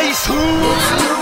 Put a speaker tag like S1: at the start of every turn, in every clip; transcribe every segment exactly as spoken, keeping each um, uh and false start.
S1: Ace Hood.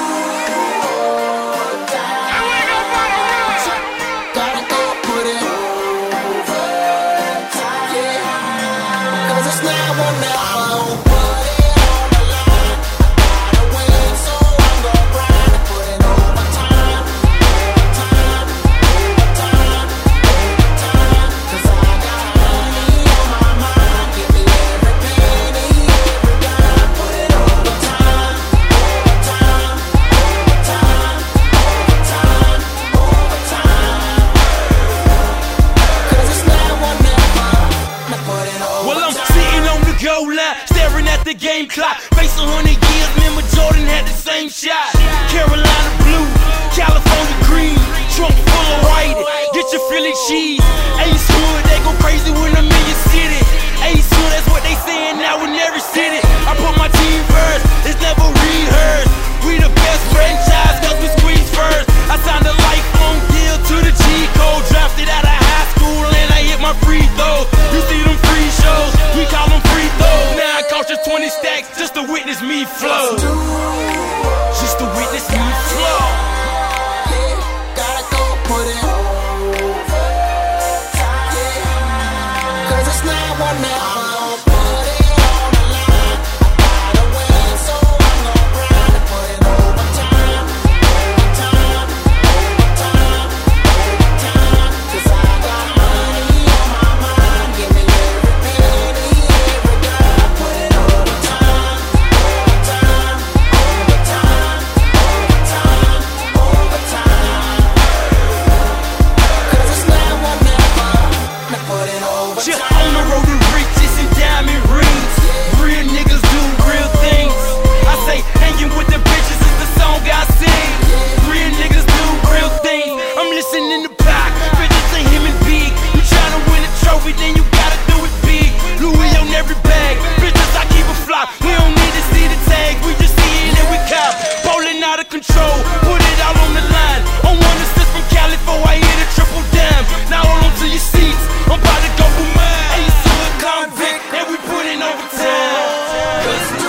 S2: Staring at the game clock, face a hundred years, remember Jordan had the same shot. Carolina blue, California green, trunk full of white, get your Philly cheese. Ace Hood, they go crazy when I'm in your city. Ace Hood, that's what they saying now in every city. I put my team first, it's never rehearsed. We the best franchise cause we squeeze first. I signed a lifelong deal to the G code, drafted out of high school and I hit my free throw. You see them free shows, we call them free throws. Now I cost you twenty stacks just to witness me flow. Just to witness me flow.
S3: Yeah, gotta go put it over. Yeah, cause it's not one now.
S2: Control, put it out on the line. On one assist from Cali before I hit a triple dime. Now hold on to your seats, I'm about to go for mine. Ace Hood convict, and we put in overtime. Cause do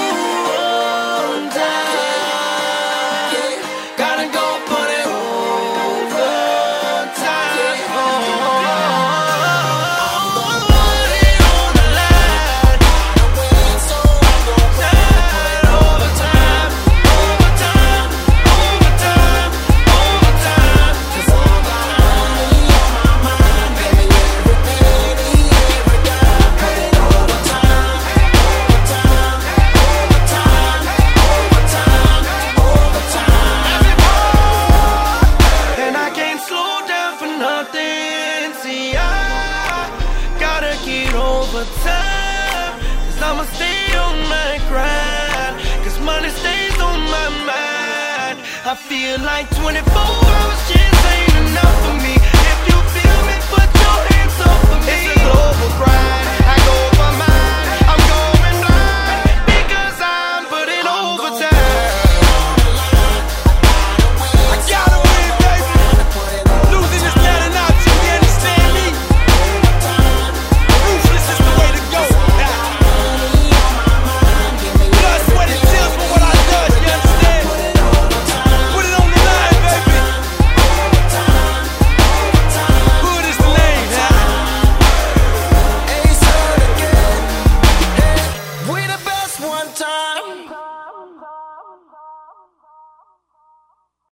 S2: time, yeah, gotta go put it overtime. Yeah. I'm gonna put it on the line. Gotta win, so I'm gonna put it overtime. Time, cause I'ma stay on my grind, cause money stays on my mind. I feel like twenty-four hours just ain't enough for me. If you feel me, put your hands up for me. It's a global grind.